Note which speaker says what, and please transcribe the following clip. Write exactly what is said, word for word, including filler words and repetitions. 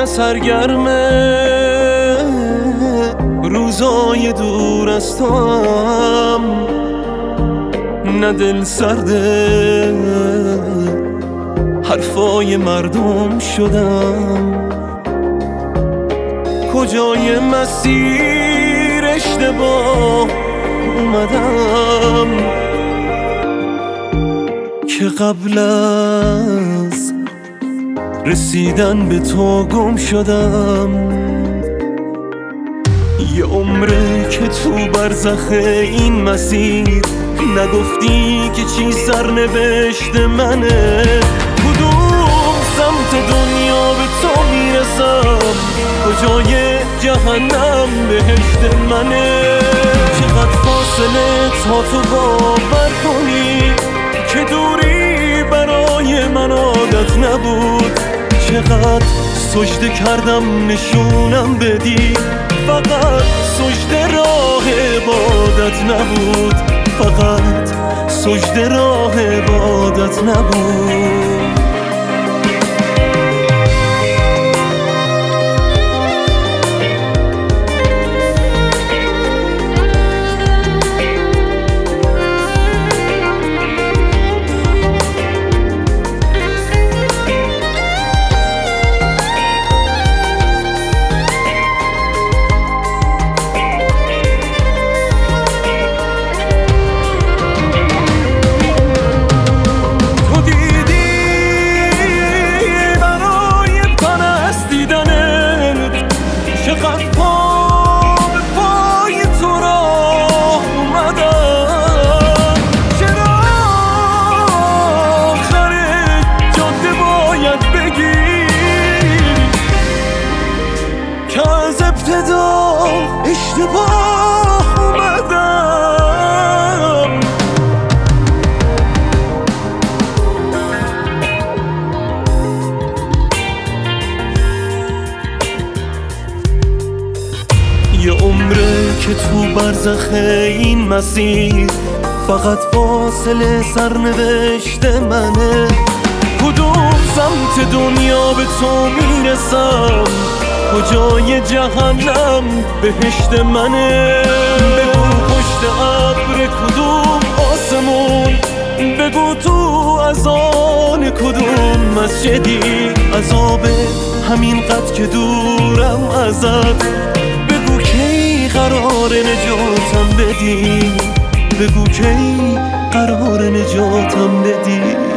Speaker 1: سرگرمه روزای دور از توام، نه دل سرده حرفای مردم شدم. کجای مسیر اشتباه اومدم که قبل از رسیدن به تو گم شدم. یه عمره که تو برزخ این مسیر نگفتی که چی سرنوشت منه. کدوم سمت دنیا به تو میرسم، کجای جهنم بهشت منه. چقدر فاصله تا تو باور کنی که دوری برای من عادت نبود. چقدر سجده کردم نشونم بدی، فقط سجده راه عبادت نبود، فقط سجده راه عبادت نبود. از ابتدا اشتباه اومدم، یه عمره که تو برزخ این مسیر فقط فاصله سرنوشت منه. کدوم سمت دنیا به تو میرسم، کجای جهنم بهشت منه. بگو پشت ابر کدوم آسمون، بگو تو از آن کدوم مسجدی. عذاب همین قد که دورم ازت، بگو کی قرار نجاتم بدی، بگو کی قرار نجاتم بدی.